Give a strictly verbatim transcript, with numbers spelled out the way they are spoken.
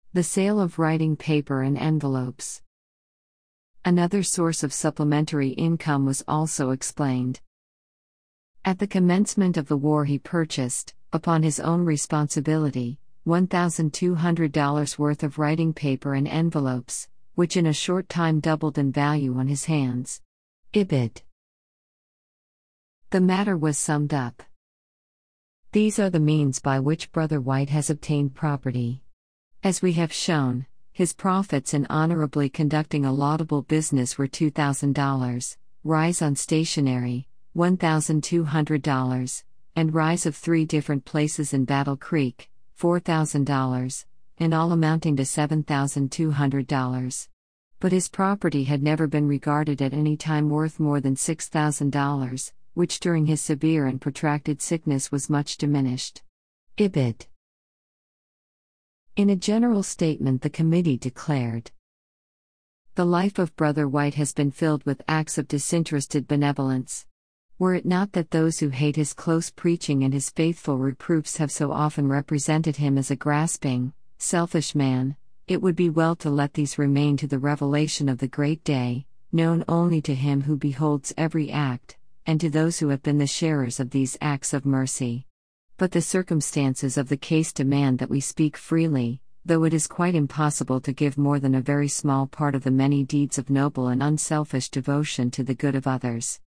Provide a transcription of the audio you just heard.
The sale of writing paper and envelopes. Another source of supplementary income was also explained. At the commencement of the war, he purchased, upon his own responsibility, one thousand two hundred dollars worth of writing paper and envelopes, which in a short time doubled in value on his hands. Ibid. The matter was summed up. These are the means by which Brother White has obtained property. As we have shown, his profits in honorably conducting a laudable business were two thousand dollars, rise on stationery, one thousand two hundred dollars, and rise of three different places in Battle Creek, four thousand dollars, and all amounting to seven thousand two hundred dollars. But his property had never been regarded at any time worth more than six thousand dollars, which during his severe and protracted sickness was much diminished. Ibid. In a general statement, the committee declared, "The life of Brother White has been filled with acts of disinterested benevolence. Were it not that those who hate his close preaching and his faithful reproofs have so often represented him as a grasping, selfish man, it would be well to let these remain to the revelation of the great day, known only to him who beholds every act, and to those who have been the sharers of these acts of mercy. But the circumstances of the case demand that we speak freely, though it is quite impossible to give more than a very small part of the many deeds of noble and unselfish devotion to the good of others.